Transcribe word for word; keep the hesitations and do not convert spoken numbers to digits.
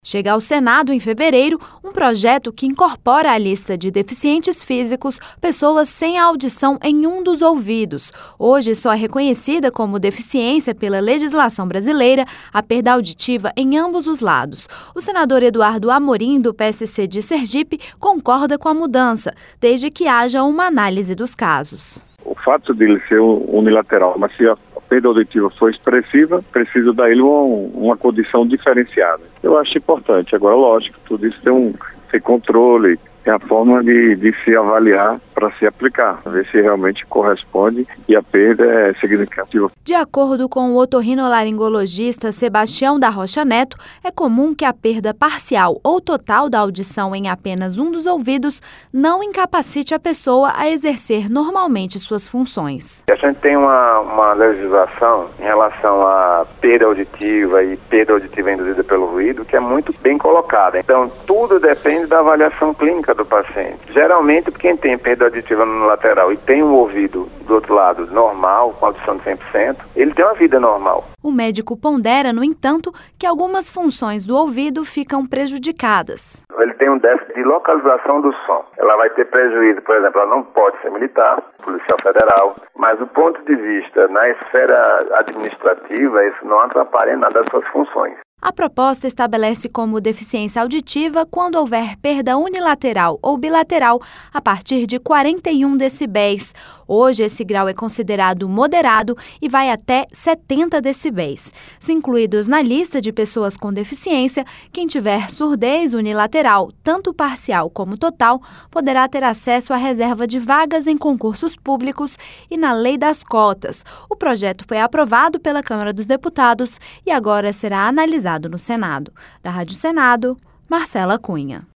Chega ao Senado em fevereiro um projeto que incorpora à lista de deficientes físicos pessoas sem audição em um dos ouvidos. Hoje só é reconhecida como deficiência pela legislação brasileira a perda auditiva em ambos os lados. O senador Eduardo Amorim, do P S C de Sergipe, concorda com a mudança, desde que haja uma análise dos casos. O fato de ele ser unilateral, mas se a perda auditiva for expressiva, precisa dar ele uma, uma condição diferenciada. Eu acho importante. Agora, lógico, tudo isso tem um tem controle, tem a forma de, de se avaliar para se aplicar, ver se realmente corresponde e a perda é significativa. De acordo com o otorrinolaringologista Sebastião da Rocha Neto, é comum que a perda parcial ou total da audição em apenas um dos ouvidos não incapacite a pessoa a exercer normalmente suas funções. A gente tem uma, uma legislação em relação à perda auditiva e perda auditiva induzida pelo ruído que é muito bem colocada. Então, tudo depende da avaliação clínica do paciente. Geralmente, quem tem perda auditiva no lateral e tem um ouvido do outro lado normal, com audição de cem por cento, ele tem uma vida normal. O médico pondera, no entanto, que algumas funções do ouvido ficam prejudicadas. Ele tem um déficit de localização do som. Ela vai ter prejuízo, por exemplo, ela não pode ser militar, policial federal, mas do ponto de vista na esfera administrativa, isso não atrapalha em nada as suas funções. A proposta estabelece como deficiência auditiva quando houver perda unilateral ou bilateral a partir de quarenta e um decibéis. Hoje, esse grau é considerado moderado e vai até setenta decibéis. Se incluídos na lista de pessoas com deficiência, quem tiver surdez unilateral, tanto parcial como total, poderá ter acesso à reserva de vagas em concursos públicos e na Lei das Cotas. O projeto foi aprovado pela Câmara dos Deputados e agora será analisado no Senado. Da Rádio Senado, Marcela Cunha.